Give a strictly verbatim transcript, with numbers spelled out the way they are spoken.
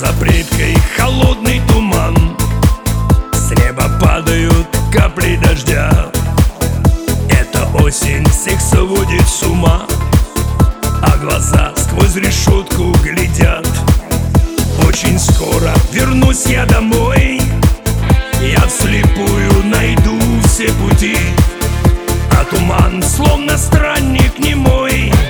За плиткой холодный туман, с неба падают капли дождя. Эта осень всех сводит с ума, а глаза сквозь решетку глядят. Очень скоро вернусь я домой, я вслепую найду все пути, а туман, словно странник немой,